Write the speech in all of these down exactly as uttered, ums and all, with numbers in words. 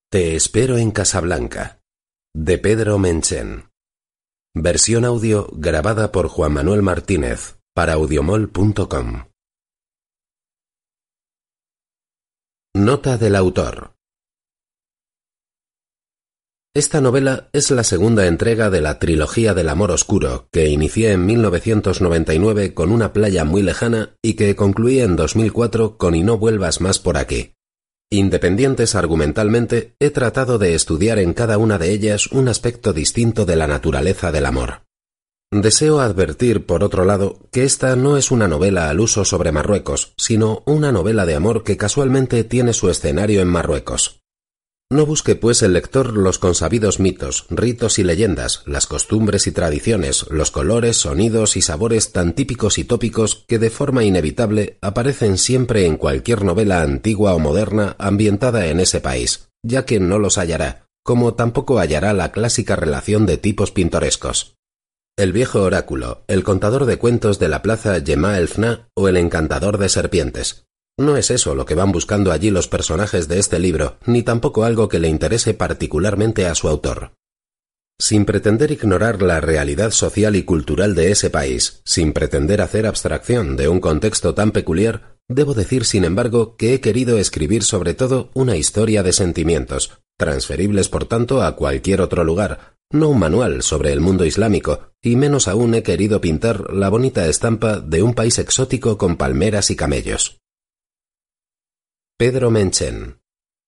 Te espero en Casablanca, de Pedro Menchen. Versión audio grabada por Juan Manuel Martínez para audiomol punto com. Nota del autor. Esta novela es la segunda entrega de la trilogía del amor oscuro que inicié en mil novecientos noventa y nueve con Una playa muy lejana y que concluí en dos mil cuatro con Y no vuelvas más por aquí. Independientes argumentalmente, he tratado de estudiar en cada una de ellas un aspecto distinto de la naturaleza del amor. Deseo advertir, por otro lado, que esta no es una novela al uso sobre Marruecos, sino una novela de amor que casualmente tiene su escenario en Marruecos. No busque pues el lector los consabidos mitos, ritos y leyendas, las costumbres y tradiciones, los colores, sonidos y sabores tan típicos y tópicos que de forma inevitable aparecen siempre en cualquier novela antigua o moderna ambientada en ese país, ya que no los hallará, como tampoco hallará la clásica relación de tipos pintorescos. El viejo oráculo, el contador de cuentos de la plaza Yema el Fna o el encantador de serpientes. No es eso lo que van buscando allí los personajes de este libro, ni tampoco algo que le interese particularmente a su autor. Sin pretender ignorar la realidad social y cultural de ese país, sin pretender hacer abstracción de un contexto tan peculiar, debo decir sin embargo que he querido escribir sobre todo una historia de sentimientos, transferibles por tanto a cualquier otro lugar, no un manual sobre el mundo islámico, y menos aún he querido pintar la bonita estampa de un país exótico con palmeras y camellos. Pedro Menchen.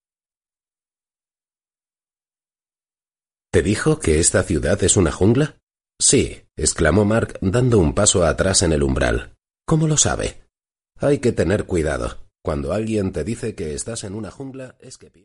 ¿Te dijo que esta ciudad es una jungla? Sí, exclamó Mark dando un paso atrás en el umbral. ¿Cómo lo sabe? Hay que tener cuidado. Cuando alguien te dice que estás en una jungla es que...